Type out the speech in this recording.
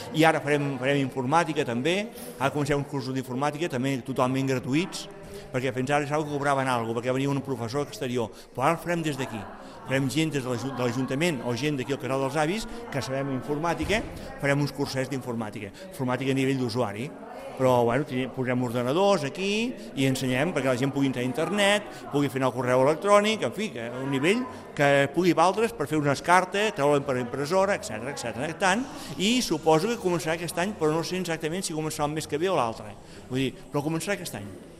i ara farem informàtica també, ara comencem uns cursos d'informàtica també totalment gratuïts, perquè fins ara sabeu que cobraven alguna cosa, perquè venia un professor exterior, però ara el farem des d'aquí. Farem gent des de l'Ajuntament o gent d'aquí al Casal dels Avis que sabem informàtica, farem uns cursets d'informàtica, informàtica a nivell d'usuari, però bueno, posem ordenadors aquí i ensenyem perquè la gent pugui entrar a internet, pugui fer el correu electrònic, en fi, a un nivell que pugui valdre's per fer unes cartes, treure-les per impressora, etc. Tant, i suposo que començarà aquest any, però no sé exactament si començarà el mes que ve o l'altre. Vull dir, però començarà aquest any.